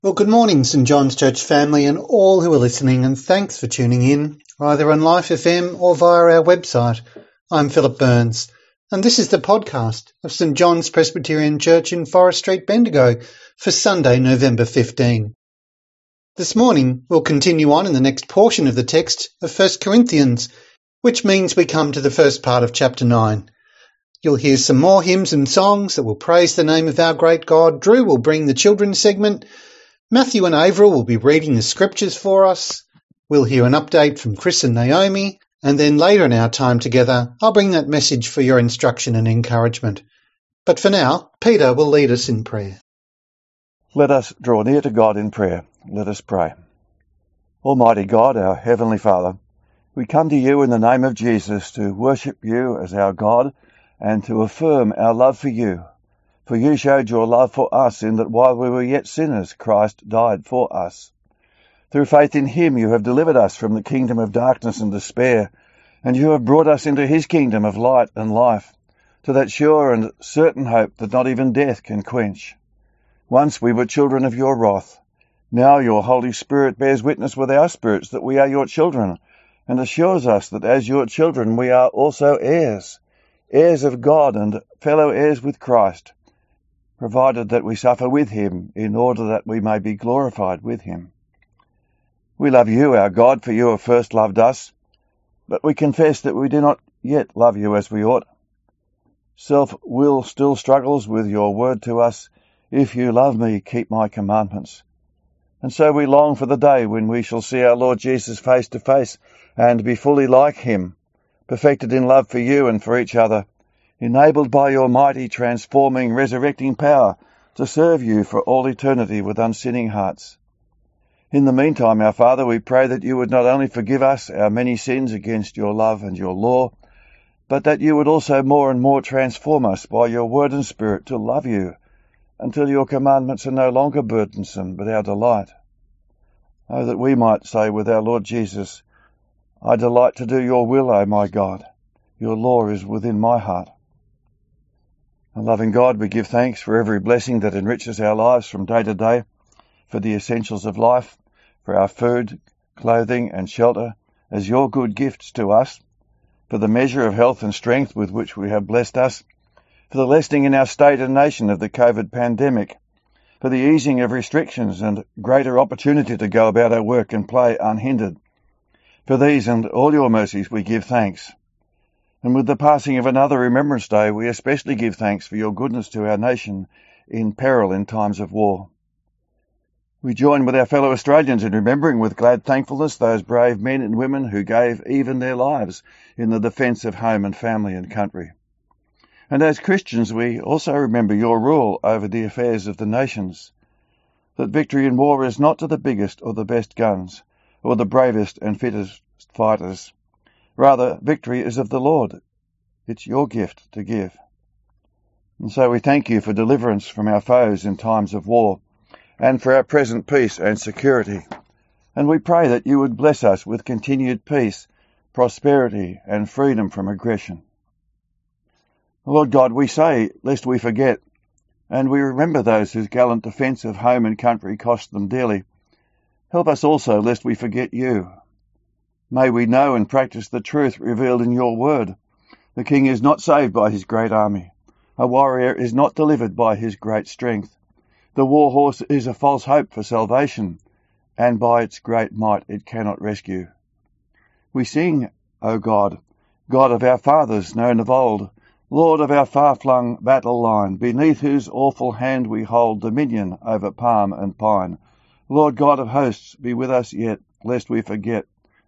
Well, good morning, St John's Church family and all who are listening, and thanks for tuning in, either on Life FM or via our website. I'm Philip Burns, and this is the podcast of St John's Presbyterian Church in Forest Street, Bendigo, for Sunday, November 15. This morning, we'll continue on in the next portion of the text of 1 Corinthians, which means we come to the first part of chapter 9. You'll hear some more hymns and songs that will praise the name of our great God. Drew will bring the children's segment. Matthew and Avril will be reading the scriptures for us. We'll hear an update from Chris and Naomi, and then later in our time together, I'll bring that message for your instruction and encouragement. But for now, Peter will lead us in prayer. Let us draw near to God in prayer. Let us pray. Almighty God, our Heavenly Father, we come to you in the name of Jesus to worship you as our God and to affirm our love for you. For you showed your love for us in that while we were yet sinners, Christ died for us. Through faith in him you have delivered us from the kingdom of darkness and despair, and you have brought us into his kingdom of light and life, to that sure and certain hope that not even death can quench. Once we were children of your wrath. Now your Holy Spirit bears witness with our spirits that we are your children, and assures us that as your children we are also heirs, heirs of God and fellow heirs with Christ, provided that we suffer with him, in order that we may be glorified with him. We love you, our God, for you have first loved us, but we confess that we do not yet love you as we ought. Self-will still struggles with your word to us, if you love me, keep my commandments. And so we long for the day when we shall see our Lord Jesus face to face and be fully like him, perfected in love for you and for each other, enabled by your mighty, transforming, resurrecting power to serve you for all eternity with unsinning hearts. In the meantime, our Father, we pray that you would not only forgive us our many sins against your love and your law, but that you would also more and more transform us by your word and spirit to love you, until your commandments are no longer burdensome, but our delight. Oh, that we might say with our Lord Jesus, I delight to do your will, O my God. Your law is within my heart. And loving God, we give thanks for every blessing that enriches our lives from day to day, for the essentials of life, for our food, clothing and shelter as your good gifts to us, for the measure of health and strength with which we have blessed us, for the lessening in our state and nation of the COVID pandemic, for the easing of restrictions and greater opportunity to go about our work and play unhindered. For these and all your mercies we give thanks. And with the passing of another Remembrance Day, we especially give thanks for your goodness to our nation in peril in times of war. We join with our fellow Australians in remembering with glad thankfulness those brave men and women who gave even their lives in the defence of home and family and country. And as Christians, we also remember your rule over the affairs of the nations, that victory in war is not to the biggest or the best guns, or the bravest and fittest fighters. Rather, victory is of the Lord. It's your gift to give. And so we thank you for deliverance from our foes in times of war, and for our present peace and security. And we pray that you would bless us with continued peace, prosperity, and freedom from aggression. Lord God, we say, lest we forget, and we remember those whose gallant defence of home and country cost them dearly. Help us also, lest we forget you. May we know and practice the truth revealed in your word. The king is not saved by his great army. A warrior is not delivered by his great strength. The war horse is a false hope for salvation, and by its great might it cannot rescue. We sing, O God, God of our fathers known of old, Lord of our far-flung battle line, beneath whose awful hand we hold dominion over palm and pine. Lord God of hosts, be with us yet, lest we forget.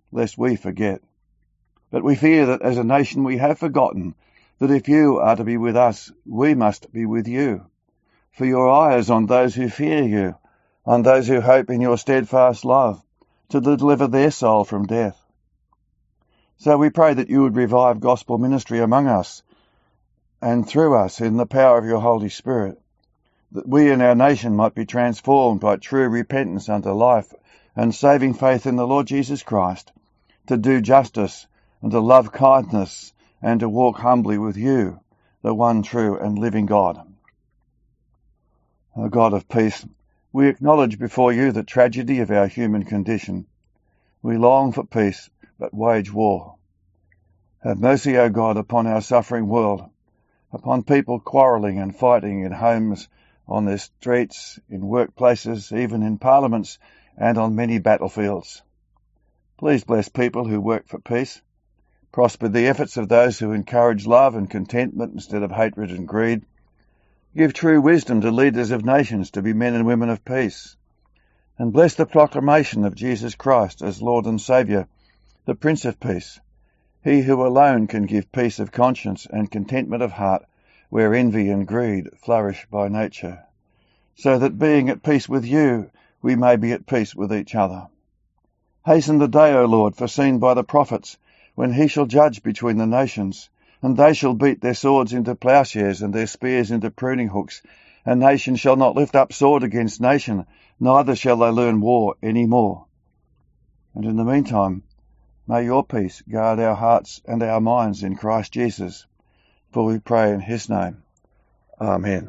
But we fear that as a nation we have forgotten that if you are to be with us, we must be with you. For your eye is on those who fear you, on those who hope in your steadfast love, to deliver their soul from death. So we pray that you would revive gospel ministry among us, and through us in the power of your Holy Spirit, that we and our nation might be transformed by true repentance unto life and saving faith in the Lord Jesus Christ, to do justice and to love kindness and to walk humbly with you, the one true and living God. O God of peace, We acknowledge before you the tragedy of our human condition. We long for peace, but wage war. Have mercy, O God, upon our suffering world, upon people quarrelling and fighting in homes, on their streets, in workplaces, even in parliaments, and on many battlefields. Please bless people who work for peace. Prosper the efforts of those who encourage love and contentment instead of hatred and greed. Give true wisdom to leaders of nations to be men and women of peace. And bless the proclamation of Jesus Christ as Lord and Saviour, the Prince of Peace, he who alone can give peace of conscience and contentment of heart where envy and greed flourish by nature, so that being at peace with you, we may be at peace with each other. Hasten the day, O Lord, foreseen by the prophets, when he shall judge between the nations, and they shall beat their swords into plowshares and their spears into pruning hooks, and nation shall not lift up sword against nation, neither shall they learn war any more. And in the meantime, may your peace guard our hearts and our minds in Christ Jesus, for we pray in his name. Amen.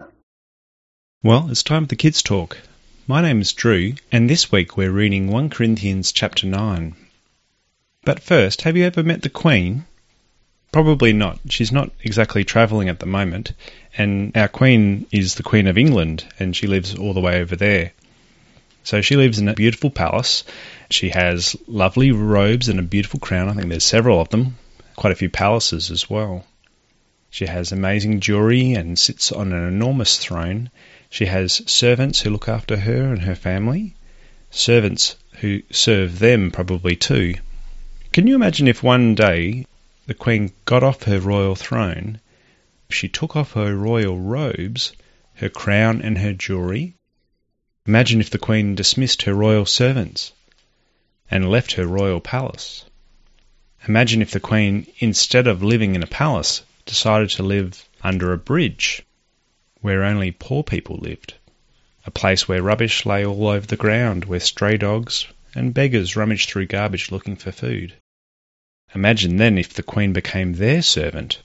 Well, it's time for the Kids Talk. My name is Drew, and this week we're reading 1 Corinthians chapter 9. But first, have you ever met the Queen? Probably not. She's not exactly travelling at the moment, and our Queen is the Queen of England, and she lives all the way over there. So she lives in a beautiful palace. She has lovely robes and a beautiful crown. I think there's several of them, quite a few palaces as well. She has amazing jewellery and sits on an enormous throne. She has servants who look after her and her family, servants who serve them probably too. Can you imagine if one day the Queen got off her royal throne, she took off her royal robes, her crown and her jewellery? Imagine if the Queen dismissed her royal servants and left her royal palace. Imagine if the Queen, instead of living in a palace, decided to live under a bridge where only poor people lived, a place where rubbish lay all over the ground, where stray dogs and beggars rummaged through garbage looking for food. Imagine then if the Queen became their servant.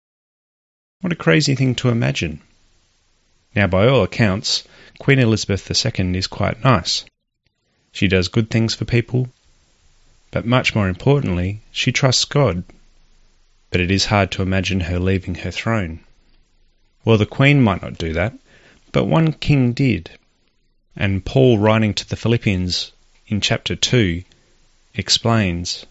What a crazy thing to imagine. Now, by all accounts, Queen Elizabeth II is quite nice. She does good things for people, but much more importantly, she trusts God. But it is hard to imagine her leaving her throne. Well, the Queen might not do that, but one king did. And Paul, writing to the Philippians in chapter 2, explains,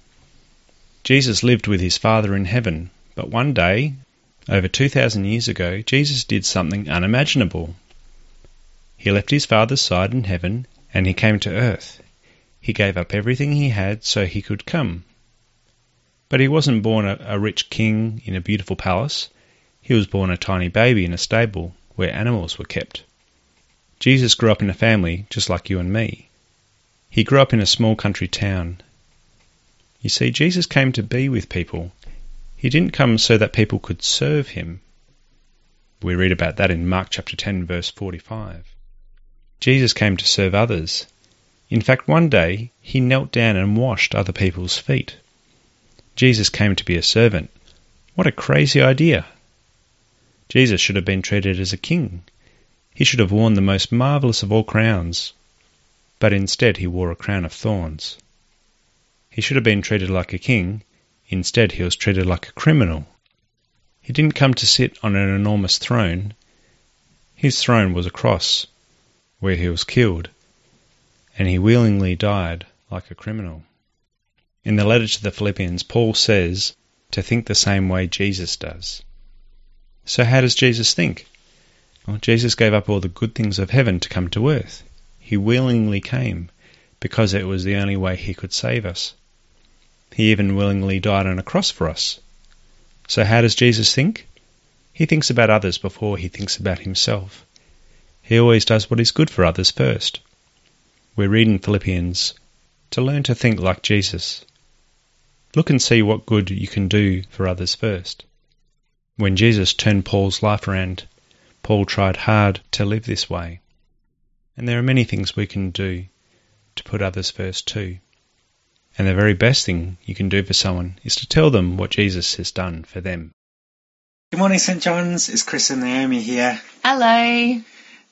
Jesus lived with his Father in heaven, but one day, over 2,000 years ago, Jesus did something unimaginable. He left his Father's side in heaven, and he came to earth. He gave up everything he had so he could come. But he wasn't born a rich king in a beautiful palace. He was born a tiny baby in a stable where animals were kept. Jesus grew up in a family just like you and me. He grew up in a small country town. You see, Jesus came to be with people. He didn't come so that people could serve him. We read about that in Mark chapter 10, verse 45. Jesus came to serve others. In fact, one day he knelt down and washed other people's feet. Jesus came to be a servant. What a crazy idea! Jesus should have been treated as a king. He should have worn the most marvellous of all crowns, but instead he wore a crown of thorns. He should have been treated like a king. Instead he was treated like a criminal. He didn't come to sit on an enormous throne. His throne was a cross, where he was killed, and he willingly died like a criminal. In the letter to the Philippians, Paul says to think the same way Jesus does. So how does Jesus think? Well, Jesus gave up all the good things of heaven to come to earth. He willingly came because it was the only way he could save us. He even willingly died on a cross for us. So how does Jesus think? He thinks about others before he thinks about himself. He always does what is good for others first. We read in Philippians to learn to think like Jesus. Look and see what good you can do for others first. When Jesus turned Paul's life around, Paul tried hard to live this way. And there are many things we can do to put others first too. And the very best thing you can do for someone is to tell them what Jesus has done for them. Good morning, St. John's. It's Chris and Naomi here. Hello.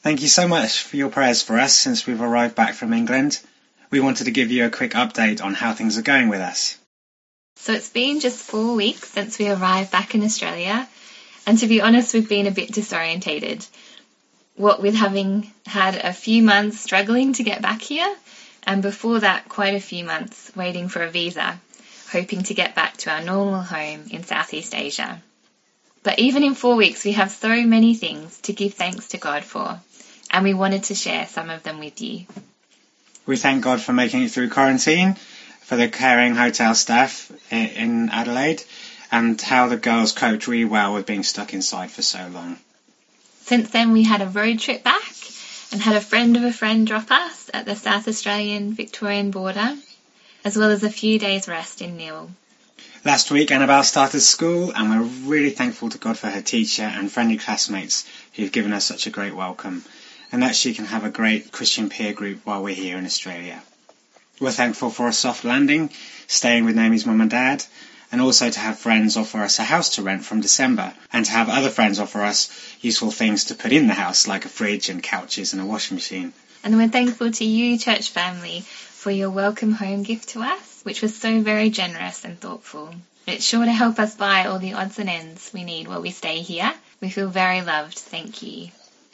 Thank you so much for your prayers for us since we've arrived back from England. We wanted to give you a quick update on how things are going with us. So it's been just 4 weeks since we arrived back in Australia, and to be honest, we've been a bit disorientated. What with having had a few months struggling to get back here, and before that quite a few months waiting for a visa, hoping to get back to our normal home in Southeast Asia. But even in 4 weeks, we have so many things to give thanks to God for, and we wanted to share some of them with you. We thank God for making it through quarantine, for the caring hotel staff in Adelaide, and how the girls coped really well with being stuck inside for so long. Since then, we had a road trip back and had a friend of a friend drop us at the South Australian-Victorian border, as well as a few days' rest in Nil. Last week, Annabelle started school, and we're really thankful to God for her teacher and friendly classmates who've given us such a great welcome, and that she can have a great Christian peer group while we're here in Australia. We're thankful for a soft landing, staying with Naomi's mum and dad, and also to have friends offer us a house to rent from December, and to have other friends offer us useful things to put in the house, like a fridge and couches and a washing machine. And we're thankful to you, church family, for your welcome home gift to us, which was so very generous and thoughtful. It's sure to help us buy all the odds and ends we need while we stay here. We feel very loved. Thank you.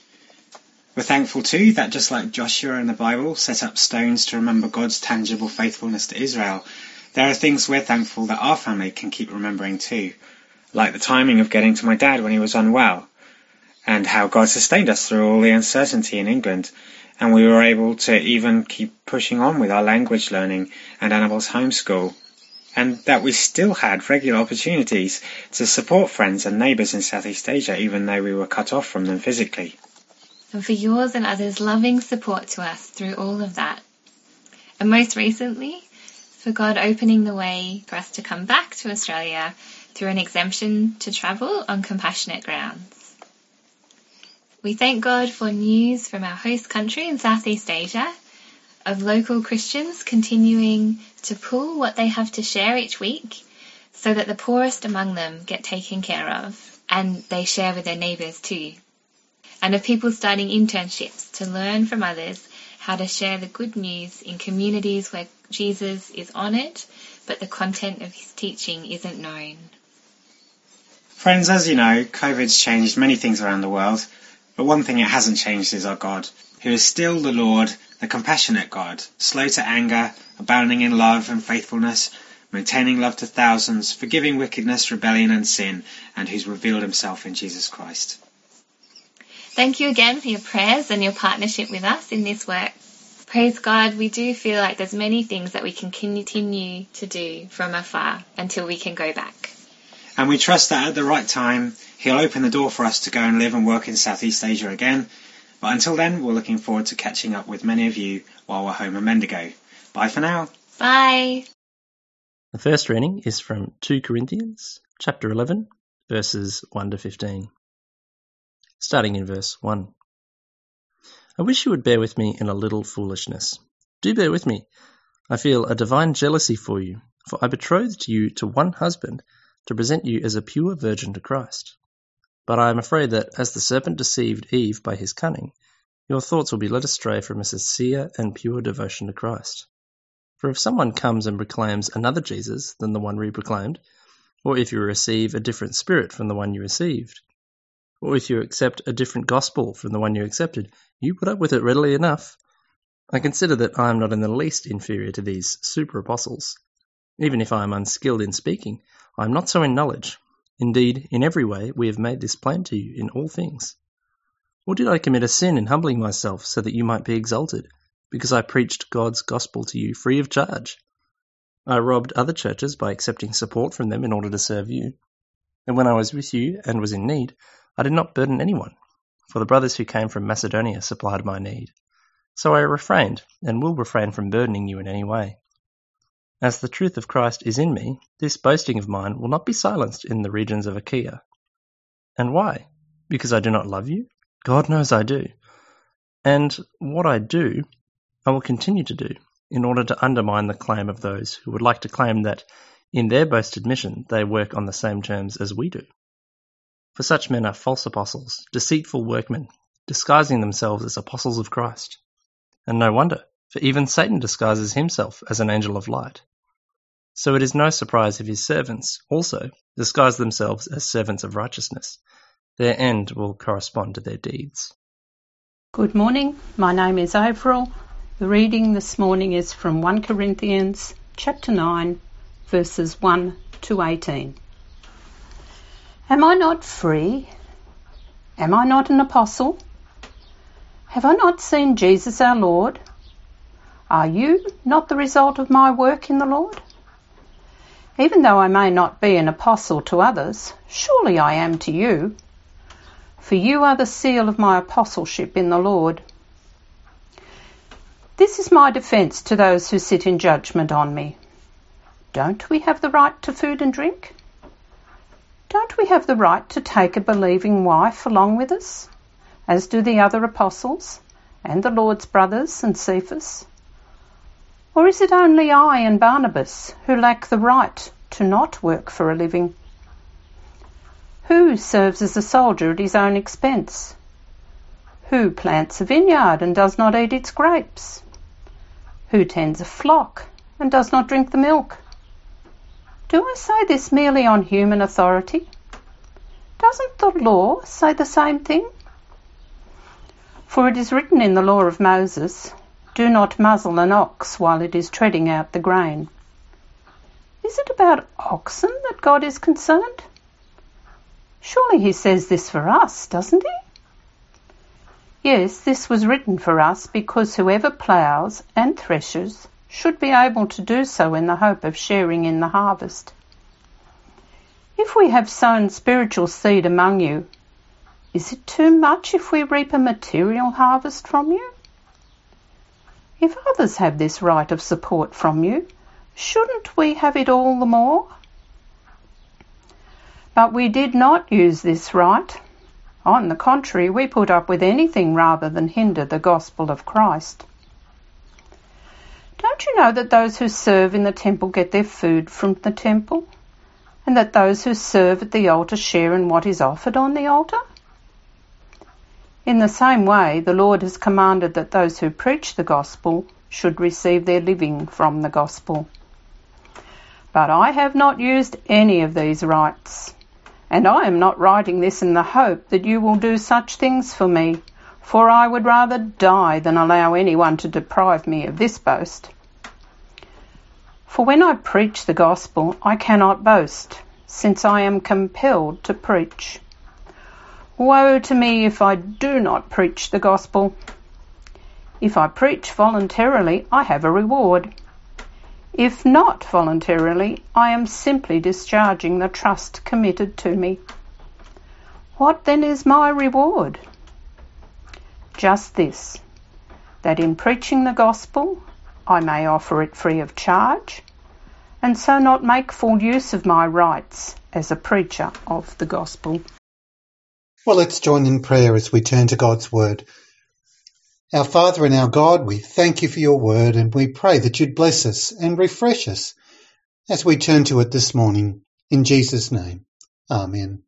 We're thankful too that just like Joshua in the Bible set up stones to remember God's tangible faithfulness to Israel, there are things we're thankful that our family can keep remembering too, like the timing of getting to my dad when he was unwell, and how God sustained us through all the uncertainty in England, and we were able to even keep pushing on with our language learning and Annabelle's homeschool, and that we still had regular opportunities to support friends and neighbours in Southeast Asia even though we were cut off from them physically. And for yours and others' loving support to us through all of that. And most recently, for God opening the way for us to come back to Australia through an exemption to travel on compassionate grounds. We thank God for news from our host country in Southeast Asia of local Christians continuing to pull what they have to share each week so that the poorest among them get taken care of, and they share with their neighbours too. And of people starting internships to learn from others how to share the good news in communities where Jesus is honoured, but the content of his teaching isn't known. Friends, as you know, COVID's changed many things around the world, but one thing it hasn't changed is our God, who is still the Lord, the compassionate God, slow to anger, abounding in love and faithfulness, maintaining love to thousands, forgiving wickedness, rebellion and sin, and who's revealed himself in Jesus Christ. Thank you again for your prayers and your partnership with us in this work. Praise God, we do feel like there's many things that we can continue to do from afar until we can go back. And we trust that at the right time, he'll open the door for us to go and live and work in Southeast Asia again. But until then, we're looking forward to catching up with many of you while we're home in Bendigo. Bye for now. Bye. The first reading is from 2 Corinthians, chapter 11, verses 1 to 15. Starting in verse 1. I wish you would bear with me in a little foolishness. Do bear with me. I feel a divine jealousy for you, for I betrothed you to one husband to present you as a pure virgin to Christ. But I am afraid that, as the serpent deceived Eve by his cunning, your thoughts will be led astray from a sincere and pure devotion to Christ. For if someone comes and proclaims another Jesus than the one we proclaimed, or if you receive a different spirit from the one you received, or if you accept a different gospel from the one you accepted, you put up with it readily enough. I consider that I am not in the least inferior to these super-apostles. Even if I am unskilled in speaking, I am not so in knowledge. Indeed, in every way we have made this plain to you in all things. Or did I commit a sin in humbling myself so that you might be exalted, because I preached God's gospel to you free of charge? I robbed other churches by accepting support from them in order to serve you. And when I was with you and was in need, I did not burden anyone, for the brothers who came from Macedonia supplied my need. So I refrained, and will refrain from burdening you in any way. As the truth of Christ is in me, this boasting of mine will not be silenced in the regions of Achaia. And why? Because I do not love you? God knows I do. And what I do, I will continue to do, in order to undermine the claim of those who would like to claim that, in their boasted mission, they work on the same terms as we do. For such men are false apostles, deceitful workmen, disguising themselves as apostles of Christ. And no wonder, for even Satan disguises himself as an angel of light. So it is no surprise if his servants also disguise themselves as servants of righteousness. Their end will correspond to their deeds. Good morning, my name is Avril. The reading this morning is from 1 Corinthians chapter 9, verses 1 to 18. Am I not free? Am I not an apostle? Have I not seen Jesus our Lord? Are you not the result of my work in the Lord? Even though I may not be an apostle to others, surely I am to you, for you are the seal of my apostleship in the Lord. This is my defence to those who sit in judgment on me. Don't we have the right to food and drink? Don't we have the right to take a believing wife along with us, as do the other apostles and the Lord's brothers and Cephas? Or is it only I and Barnabas who lack the right to not work for a living? Who serves as a soldier at his own expense? Who plants a vineyard and does not eat its grapes? Who tends a flock and does not drink the milk? Do I say this merely on human authority? Doesn't the law say the same thing? For it is written in the law of Moses, do not muzzle an ox while it is treading out the grain. Is it about oxen that God is concerned? Surely he says this for us, doesn't he? Yes, this was written for us because whoever ploughs and threshes should be able to do so in the hope of sharing in the harvest. If we have sown spiritual seed among you, is it too much if we reap a material harvest from you? If others have this right of support from you, shouldn't we have it all the more? But we did not use this right. On the contrary, we put up with anything rather than hinder the gospel of Christ. Don't you know that those who serve in the temple get their food from the temple, and that those who serve at the altar share in what is offered on the altar? In the same way, the Lord has commanded that those who preach the gospel should receive their living from the gospel. But I have not used any of these rights, and I am not writing this in the hope that you will do such things for me, for I would rather die than allow anyone to deprive me of this boast. For when I preach the gospel, I cannot boast, since I am compelled to preach. Woe to me if I do not preach the gospel. If I preach voluntarily, I have a reward. If not voluntarily, I am simply discharging the trust committed to me. What then is my reward? Just this, that in preaching the gospel I may offer it free of charge, and so not make full use of my rights as a preacher of the gospel. Well, let's join in prayer as we turn to God's word. Our Father and our God, we thank you for your word, and we pray that you'd bless us and refresh us as we turn to it this morning. In Jesus' name, Amen.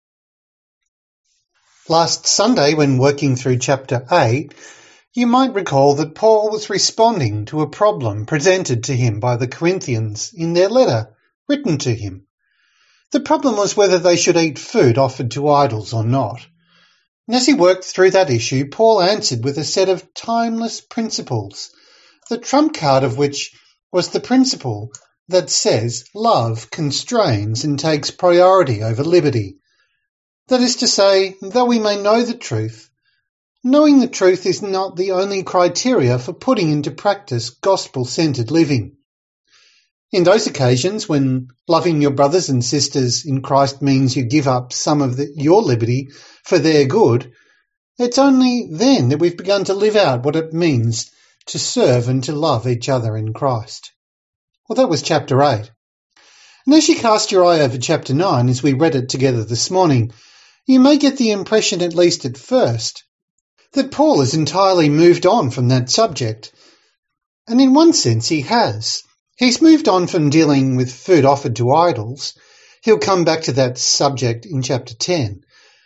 Last Sunday, when working through chapter 8, you might recall that Paul was responding to a problem presented to him by the Corinthians in their letter written to him. The problem was whether they should eat food offered to idols or not. And as he worked through that issue, Paul answered with a set of timeless principles, the trump card of which was the principle that says love constrains and takes priority over liberty. That is to say, though we may know the truth, knowing the truth is not the only criteria for putting into practice gospel-centred living. In those occasions when loving your brothers and sisters in Christ means you give up some of your liberty for their good, it's only then that we've begun to live out what it means to serve and to love each other in Christ. Well, that was chapter 8. And as you cast your eye over chapter 9, as we read it together this morning, you may get the impression, at least at first, that Paul has entirely moved on from that subject. And in one sense he has. He's moved on from dealing with food offered to idols. He'll come back to that subject in chapter 10.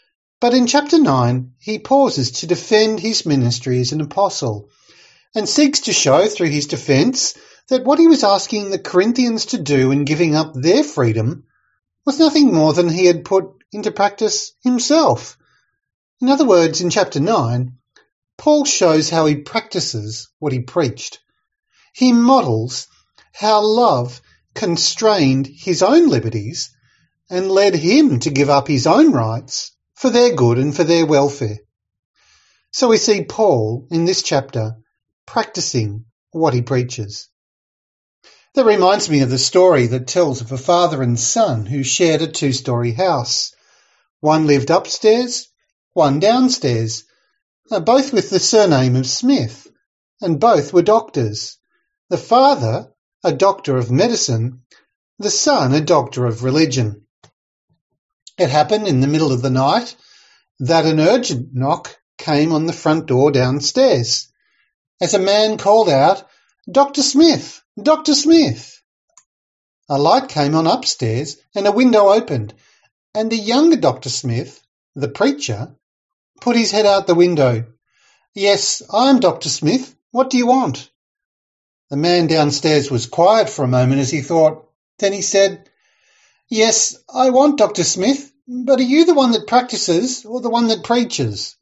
But in chapter 9, he pauses to defend his ministry as an apostle and seeks to show through his defence that what he was asking the Corinthians to do in giving up their freedom was nothing more than he had put into practice himself. In other words, in chapter 9, Paul shows how he practices what he preached. He models how love constrained his own liberties and led him to give up his own rights for their good and for their welfare. So we see Paul in this chapter practicing what he preaches. That reminds me of the story that tells of a father and son who shared a 2-story house. One lived upstairs, one downstairs, both with the surname of Smith, and both were doctors. The father, a doctor of medicine, the son, a doctor of religion. It happened in the middle of the night that an urgent knock came on the front door downstairs, as a man called out, "Dr. Smith! Dr. Smith!" A light came on upstairs and a window opened, and a younger Dr. Smith, the preacher, put his head out the window. "Yes, I am Dr. Smith. What do you want?" The man downstairs was quiet for a moment as he thought. Then he said, "Yes, I want Dr. Smith, but are you the one that practices or the one that preaches?"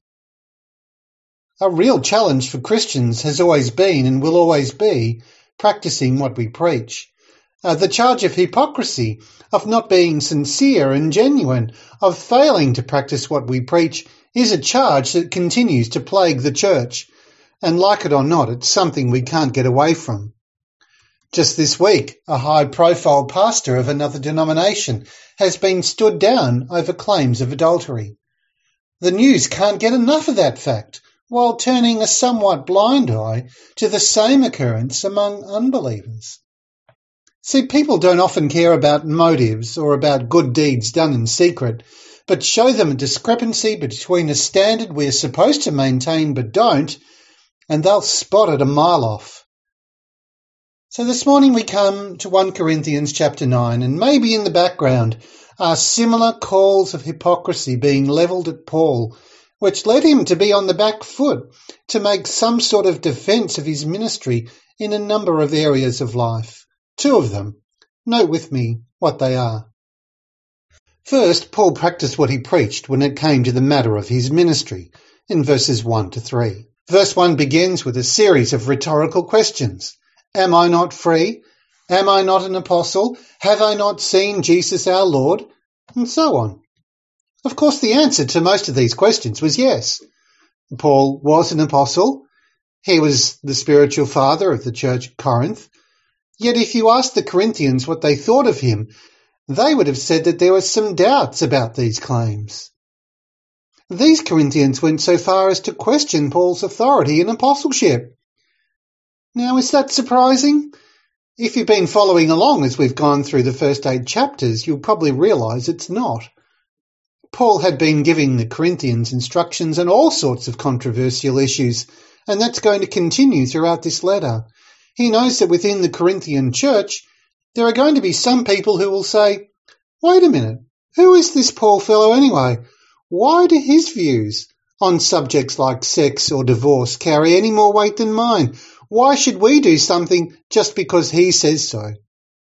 A real challenge for Christians has always been and will always be practicing what we preach. The charge of hypocrisy, of not being sincere and genuine, of failing to practice what we preach, is a charge that continues to plague the church. And like it or not, it's something we can't get away from. Just this week, a high-profile pastor of another denomination has been stood down over claims of adultery. The news can't get enough of that fact, while turning a somewhat blind eye to the same occurrence among unbelievers. See, people don't often care about motives or about good deeds done in secret, but show them a discrepancy between a standard we're supposed to maintain but don't, and they'll spot it a mile off. So this morning we come to 1 Corinthians chapter 9, and maybe in the background are similar calls of hypocrisy being levelled at Paul, which led him to be on the back foot to make some sort of defence of his ministry in a number of areas of life. 2 of them. Note with me what they are. First, Paul practiced what he preached when it came to the matter of his ministry, in verses 1 to 3. Verse 1 begins with a series of rhetorical questions. Am I not free? Am I not an apostle? Have I not seen Jesus our Lord? And so on. Of course, the answer to most of these questions was yes. Paul was an apostle. He was the spiritual father of the church at Corinth. Yet if you asked the Corinthians what they thought of him, they would have said that there were some doubts about these claims. These Corinthians went so far as to question Paul's authority and apostleship. Now, is that surprising? If you've been following along as we've gone through the first 8 chapters, you'll probably realise it's not. Paul had been giving the Corinthians instructions on all sorts of controversial issues, and that's going to continue throughout this letter. He knows that within the Corinthian church, there are going to be some people who will say, wait a minute, who is this Paul fellow anyway? Why do his views on subjects like sex or divorce carry any more weight than mine? Why should we do something just because he says so?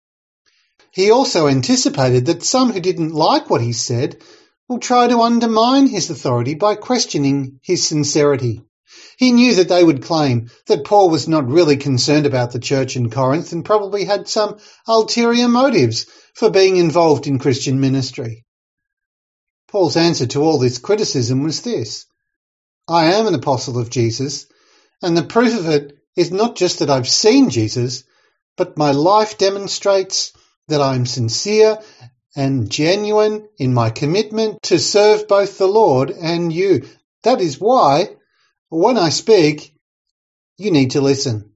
He also anticipated that some who didn't like what he said will try to undermine his authority by questioning his sincerity. He knew that they would claim that Paul was not really concerned about the church in Corinth and probably had some ulterior motives for being involved in Christian ministry. Paul's answer to all this criticism was this: I am an apostle of Jesus, and the proof of it is not just that I've seen Jesus, but my life demonstrates that I am sincere and genuine in my commitment to serve both the Lord and you. That is why, when I speak, you need to listen.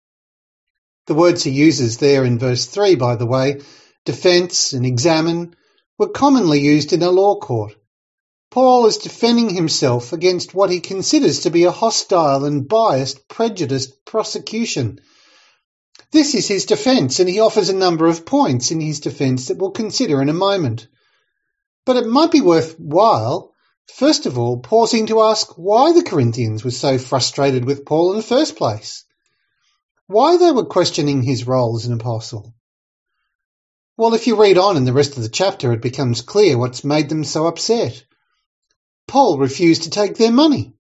The words he uses there in verse 3, by the way, defence and examine, were commonly used in a law court. Paul is defending himself against what he considers to be a hostile and biased, prejudiced prosecution. This is his defence, and he offers a number of points in his defence that we'll consider in a moment. But it might be worthwhile First of all, pausing to ask why the Corinthians were so frustrated with Paul in the first place. Why they were questioning his role as an apostle. Well, if you read on in the rest of the chapter, it becomes clear what's made them so upset. Paul refused to take their money.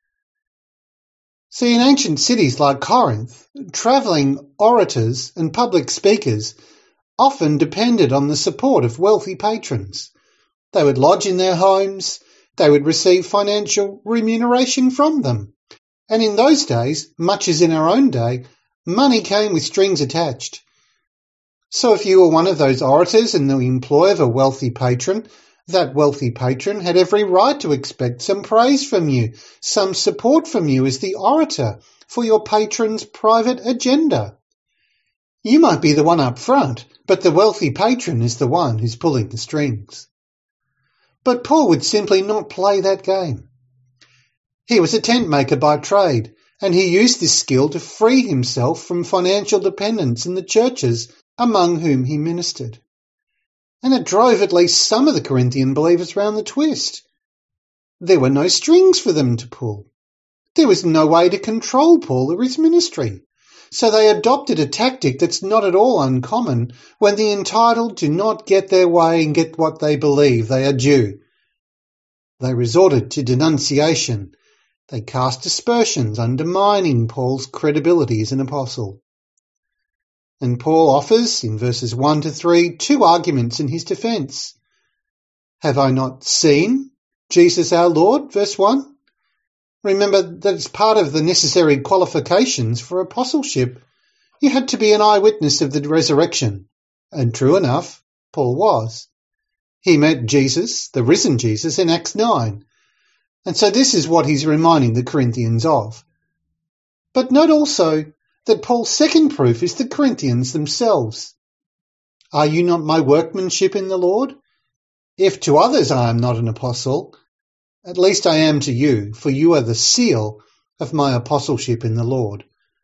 See, in ancient cities like Corinth, travelling orators and public speakers often depended on the support of wealthy patrons. They would lodge in their homes, they would receive financial remuneration from them. And in those days, much as in our own day, money came with strings attached. So if you were one of those orators in the employ of a wealthy patron, that wealthy patron had every right to expect some praise from you, some support from you as the orator for your patron's private agenda. You might be the one up front, but the wealthy patron is the one who's pulling the strings. But Paul would simply not play that game. He was a tent maker by trade, and he used this skill to free himself from financial dependence in the churches among whom he ministered. And it drove at least some of the Corinthian believers round the twist. There were no strings for them to pull. There was no way to control Paul or his ministry. So they adopted a tactic that's not at all uncommon when the entitled do not get their way and get what they believe they are due. They resorted to denunciation. They cast aspersions, undermining Paul's credibility as an apostle. And Paul offers, in verses 1 to 3, two arguments in his defence. Have I not seen Jesus our Lord? Verse 1. Remember that as part of the necessary qualifications for apostleship, you had to be an eyewitness of the resurrection. And true enough, Paul was. He met Jesus, the risen Jesus, in Acts 9. And so this is what he's reminding the Corinthians of. But note also that Paul's second proof is the Corinthians themselves. Are you not my workmanship in the Lord? If to others I am not an apostle, at least I am to you, for you are the seal of my apostleship in the Lord.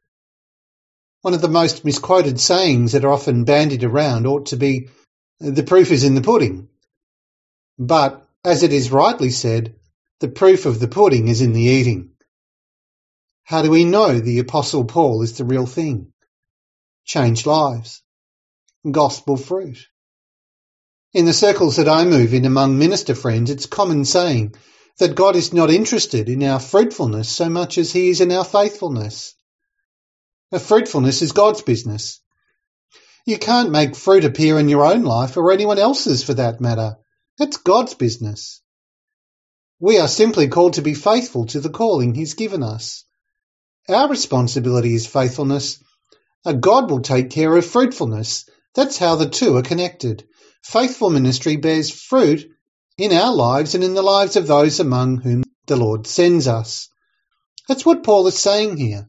One of the most misquoted sayings that are often bandied around ought to be, the proof is in the pudding. But, as it is rightly said, the proof of the pudding is in the eating. How do we know the Apostle Paul is the real thing? Changed lives. Gospel fruit. In the circles that I move in among minister friends, it's common saying that God is not interested in our fruitfulness so much as he is in our faithfulness. Fruitfulness is God's business. You can't make fruit appear in your own life or anyone else's for that matter. That's God's business. We are simply called to be faithful to the calling he's given us. Our responsibility is faithfulness. God will take care of fruitfulness. That's how the two are connected. Faithful ministry bears fruit in our lives and in the lives of those among whom the Lord sends us. That's what Paul is saying here.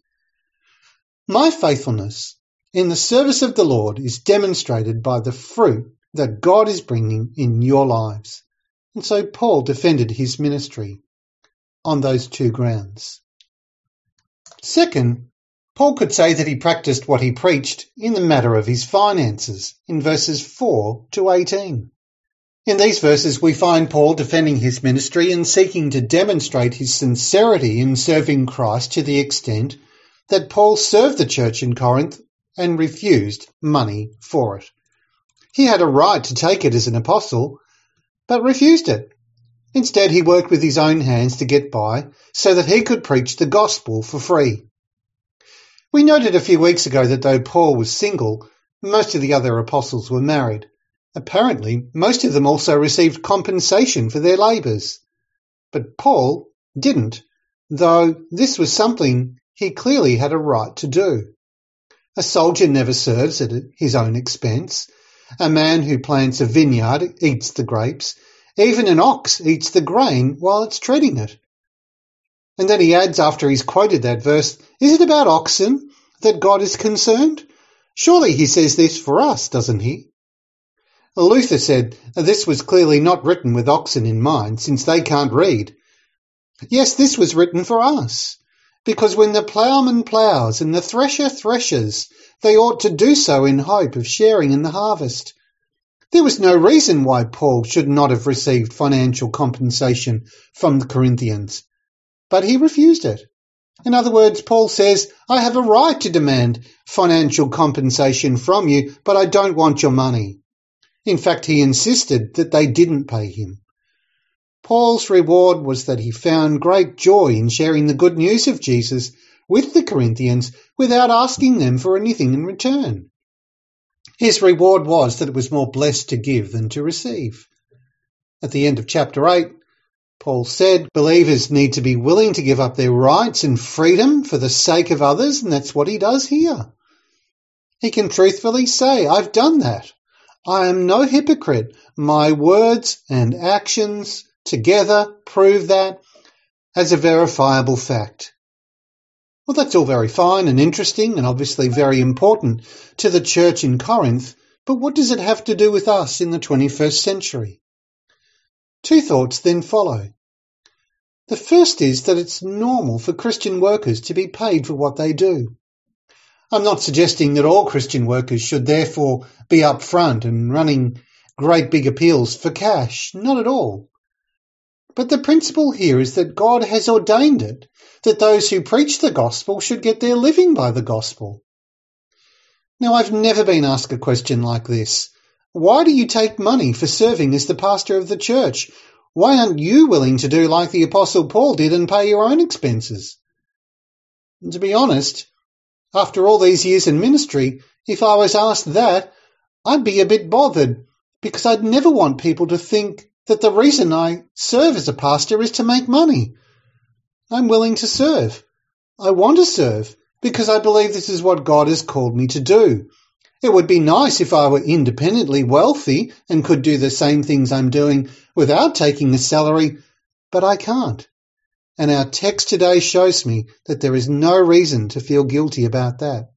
My faithfulness in the service of the Lord is demonstrated by the fruit that God is bringing in your lives. And so Paul defended his ministry on those two grounds. Second, Paul could say that he practiced what he preached in the matter of his finances in verses 4 to 18. In these verses we find Paul defending his ministry and seeking to demonstrate his sincerity in serving Christ to the extent that Paul served the church in Corinth and refused money for it. He had a right to take it as an apostle, but refused it. Instead, he worked with his own hands to get by so that he could preach the gospel for free. We noted a few weeks ago that though Paul was single, most of the other apostles were married. Apparently, most of them also received compensation for their labours. But Paul didn't, though this was something he clearly had a right to do. A soldier never serves at his own expense. A man who plants a vineyard eats the grapes. Even an ox eats the grain while it's treading it. And then he adds, after he's quoted that verse, is it about oxen that God is concerned? Surely he says this for us, doesn't he? Luther said this was clearly not written with oxen in mind, since they can't read. Yes, this was written for us, because when the ploughman ploughs and the thresher threshes, they ought to do so in hope of sharing in the harvest. There was no reason why Paul should not have received financial compensation from the Corinthians, but he refused it. In other words, Paul says, I have a right to demand financial compensation from you, but I don't want your money. In fact, he insisted that they didn't pay him. Paul's reward was that he found great joy in sharing the good news of Jesus with the Corinthians without asking them for anything in return. His reward was that it was more blessed to give than to receive. At the end of chapter 8, Paul said believers need to be willing to give up their rights and freedom for the sake of others, and that's what he does here. He can truthfully say, I've done that. I am no hypocrite. My words and actions together prove that as a verifiable fact. Well, that's all very fine and interesting and obviously very important to the church in Corinth, but what does it have to do with us in the 21st century? Two thoughts then follow. The first is that it's normal for Christian workers to be paid for what they do. I'm not suggesting that all Christian workers should therefore be upfront and running great big appeals for cash. Not at all. But the principle here is that God has ordained it, that those who preach the gospel should get their living by the gospel. Now, I've never been asked a question like this. Why do you take money for serving as the pastor of the church? Why aren't you willing to do like the Apostle Paul did and pay your own expenses? And to be honest, after all these years in ministry, if I was asked that, I'd be a bit bothered, because I'd never want people to think that the reason I serve as a pastor is to make money. I'm willing to serve. I want to serve because I believe this is what God has called me to do. It would be nice if I were independently wealthy and could do the same things I'm doing without taking a salary, but I can't. And our text today shows me that there is no reason to feel guilty about that.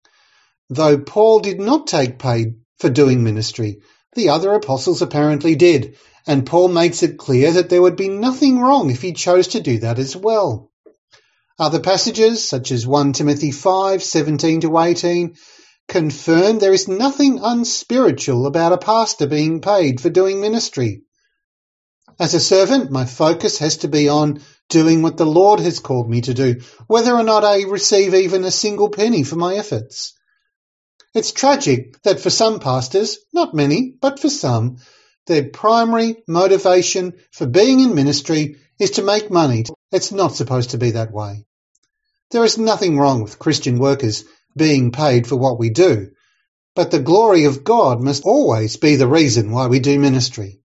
Though Paul did not take pay for doing ministry, the other apostles apparently did, and Paul makes it clear that there would be nothing wrong if he chose to do that as well. Other passages, such as 1 Timothy 5:17-18, confirm there is nothing unspiritual about a pastor being paid for doing ministry. As a servant, my focus has to be on doing what the Lord has called me to do, whether or not I receive even a single penny for my efforts. It's tragic that for some pastors, not many, but for some, their primary motivation for being in ministry is to make money. It's not supposed to be that way. There is nothing wrong with Christian workers being paid for what we do, but the glory of God must always be the reason why we do ministry.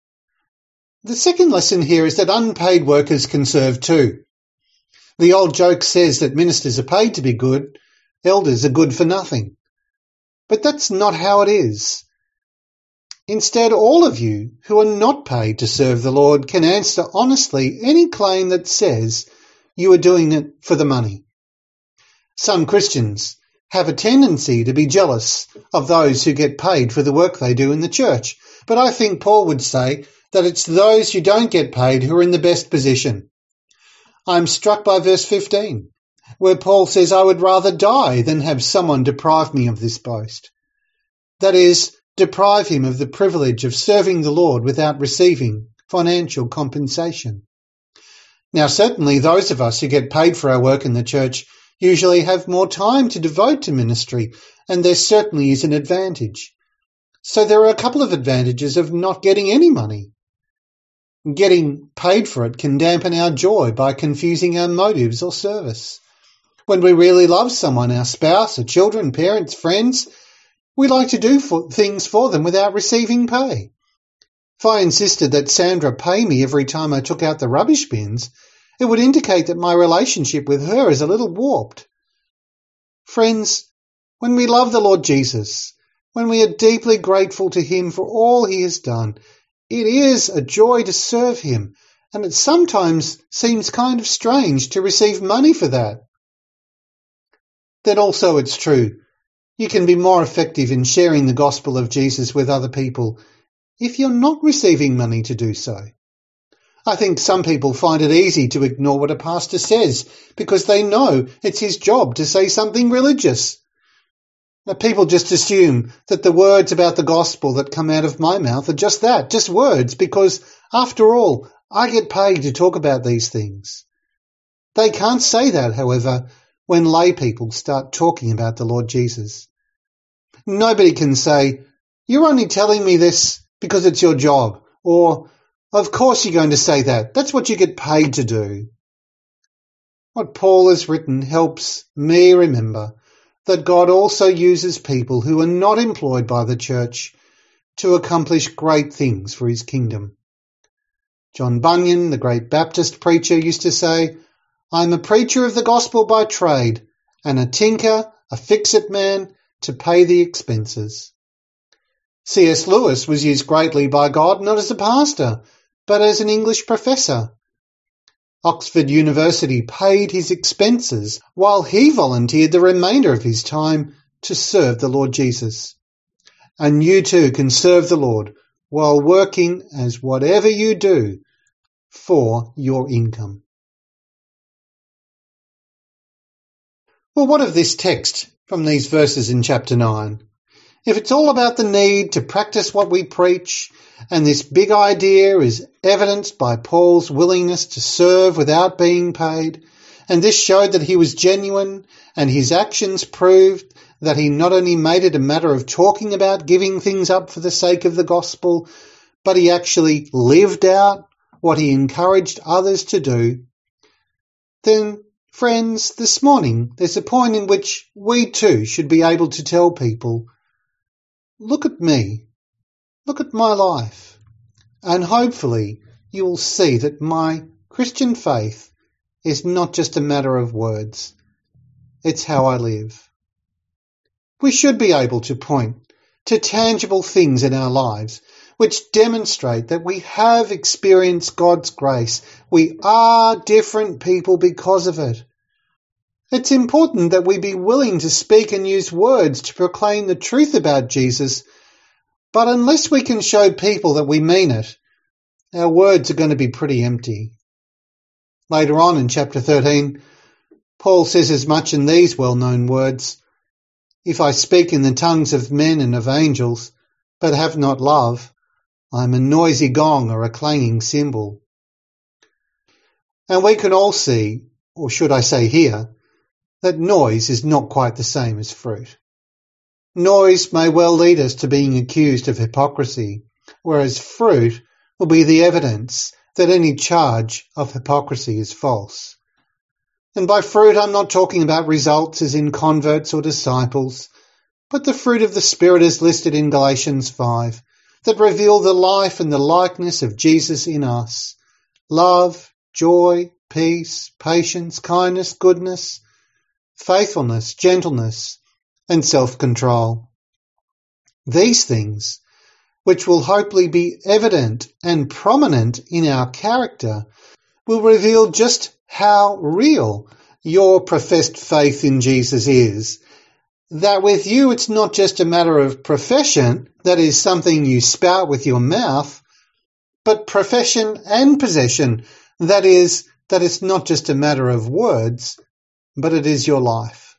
The second lesson here is that unpaid workers can serve too. The old joke says that ministers are paid to be good, elders are good for nothing. But that's not how it is. Instead, all of you who are not paid to serve the Lord can answer honestly any claim that says you are doing it for the money. Some Christians have a tendency to be jealous of those who get paid for the work they do in the church, but I think Paul would say that it's those who don't get paid who are in the best position. I'm struck by verse 15, where Paul says, I would rather die than have someone deprive me of this boast. That is, deprive him of the privilege of serving the Lord without receiving financial compensation. Now, certainly those of us who get paid for our work in the church usually have more time to devote to ministry, and there certainly is an advantage. So there are a couple of advantages of not getting any money. Getting paid for it can dampen our joy by confusing our motives or service. When we really love someone, our spouse or children, parents, friends, we like to do things for them without receiving pay. If I insisted that Sandra pay me every time I took out the rubbish bins, it would indicate that my relationship with her is a little warped. Friends, when we love the Lord Jesus, when we are deeply grateful to him for all he has done, it is a joy to serve him, and it sometimes seems kind of strange to receive money for that. Then also it's true, you can be more effective in sharing the gospel of Jesus with other people if you're not receiving money to do so. I think some people find it easy to ignore what a pastor says because they know it's his job to say something religious. Now, people just assume that the words about the gospel that come out of my mouth are just that, just words, because after all, I get paid to talk about these things. They can't say that, however, when lay people start talking about the Lord Jesus. Nobody can say, "You're only telling me this because it's your job," or "Of course you're going to say that. That's what you get paid to do." What Paul has written helps me remember that God also uses people who are not employed by the church to accomplish great things for his kingdom. John Bunyan, the great Baptist preacher, used to say, "I'm a preacher of the gospel by trade, and a tinker, a fix-it man, to pay the expenses." C.S. Lewis was used greatly by God not as a pastor, but as an English professor. Oxford University paid his expenses while he volunteered the remainder of his time to serve the Lord Jesus. And you too can serve the Lord while working as whatever you do for your income. Well, what of this text from these verses in chapter 9? If it's all about the need to practice what we preach, and this big idea is evidenced by Paul's willingness to serve without being paid, and this showed that he was genuine, and his actions proved that he not only made it a matter of talking about giving things up for the sake of the gospel, but he actually lived out what he encouraged others to do, then, friends, this morning there's a point in which we too should be able to tell people, "Look at me, look at my life," and hopefully you will see that my Christian faith is not just a matter of words, it's how I live. We should be able to point to tangible things in our lives which demonstrate that we have experienced God's grace. We are different people because of it. It's important that we be willing to speak and use words to proclaim the truth about Jesus, but unless we can show people that we mean it, our words are going to be pretty empty. Later on in chapter 13, Paul says as much in these well-known words, "If I speak in the tongues of men and of angels, but have not love, I am a noisy gong or a clanging cymbal." And we can all see, or should I say hear, that noise is not quite the same as fruit. Noise may well lead us to being accused of hypocrisy, whereas fruit will be the evidence that any charge of hypocrisy is false. And by fruit I'm not talking about results as in converts or disciples, but the fruit of the Spirit is listed in Galatians 5, that reveal the life and the likeness of Jesus in us: love, joy, peace, patience, kindness, goodness, faithfulness, gentleness, and self-control. These things, which will hopefully be evident and prominent in our character, will reveal just how real your professed faith in Jesus is. That with you it's not just a matter of profession, that is something you spout with your mouth, but profession and possession, that is, that it's not just a matter of words, but it is your life.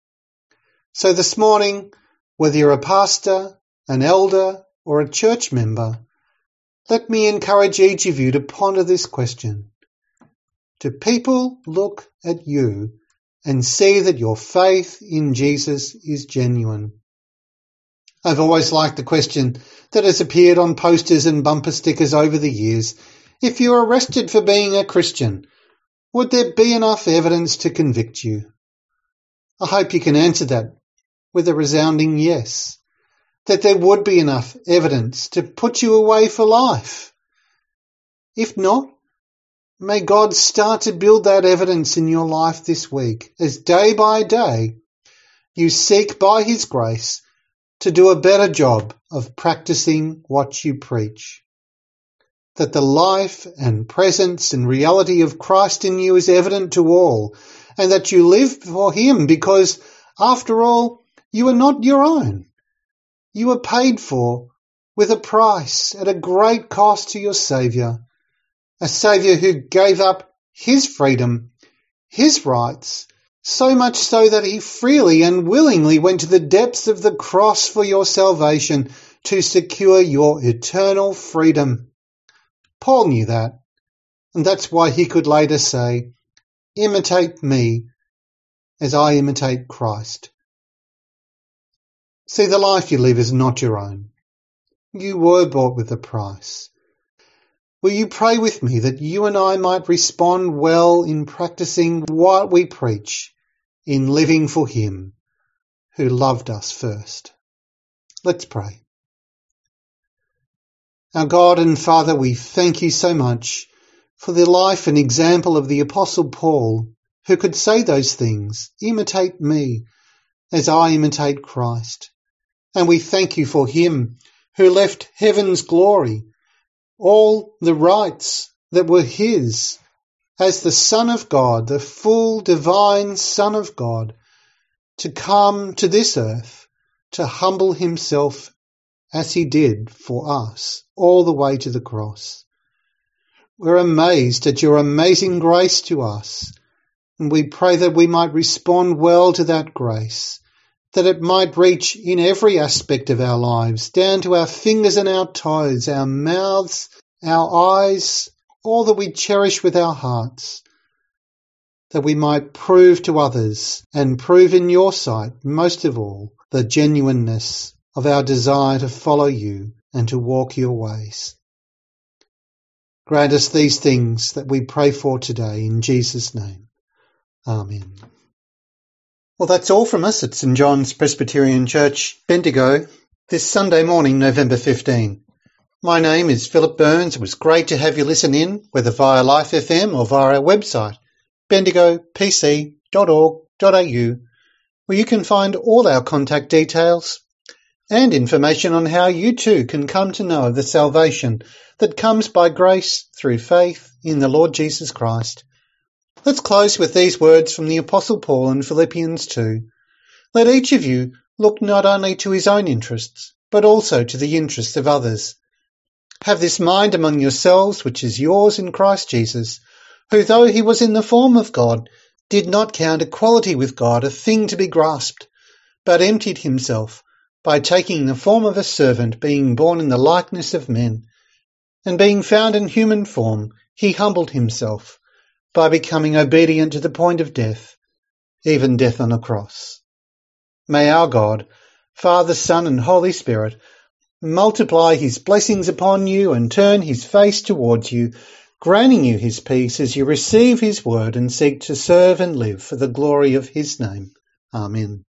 So this morning, whether you're a pastor, an elder, or a church member, let me encourage each of you to ponder this question. Do people look at you and see that your faith in Jesus is genuine? I've always liked the question that has appeared on posters and bumper stickers over the years. If you're arrested for being a Christian, would there be enough evidence to convict you? I hope you can answer that with a resounding yes, that there would be enough evidence to put you away for life. If not, may God start to build that evidence in your life this week, as day by day you seek by His grace to do a better job of practicing what you preach. That the life and presence and reality of Christ in you is evident to all, and that you live for Him because, after all, you are not your own. You are paid for with a price at a great cost to your Saviour, a Saviour who gave up His freedom, His rights, so much so that he freely and willingly went to the depths of the cross for your salvation to secure your eternal freedom. Paul knew that, and that's why he could later say, imitate me as I imitate Christ. See, the life you live is not your own. You were bought with a price. Will you pray with me that you and I might respond well in practicing what we preach, in living for him who loved us first? Let's pray. Our God and Father, we thank you so much for the life and example of the Apostle Paul, who could say those things, imitate me as I imitate Christ. And we thank you for him who left heaven's glory, all the rights that were his as the Son of God, the full divine Son of God, to come to this earth, to humble himself as he did for us, all the way to the cross. We're amazed at your amazing grace to us, and we pray that we might respond well to that grace, that it might reach in every aspect of our lives, down to our fingers and our toes, our mouths, our eyes, all that we cherish with our hearts, that we might prove to others and prove in your sight, most of all, the genuineness of our desire to follow you and to walk your ways. Grant us these things that we pray for today in Jesus' name. Amen. Well, that's all from us at St John's Presbyterian Church, Bendigo, this Sunday morning, November 15. My name is Philip Burns. It was great to have you listen in, whether via Life FM or via our website, bendigopc.org.au, where you can find all our contact details and information on how you too can come to know the salvation that comes by grace through faith in the Lord Jesus Christ. Let's close with these words from the Apostle Paul in Philippians 2. Let each of you look not only to his own interests, but also to the interests of others. Have this mind among yourselves, which is yours in Christ Jesus, who, though he was in the form of God, did not count equality with God a thing to be grasped, but emptied himself by taking the form of a servant, being born in the likeness of men. And being found in human form, he humbled himself by becoming obedient to the point of death, even death on a cross. May our God, Father, Son, and Holy Spirit, multiply his blessings upon you and turn his face towards you, granting you his peace as you receive his word and seek to serve and live for the glory of his name. Amen.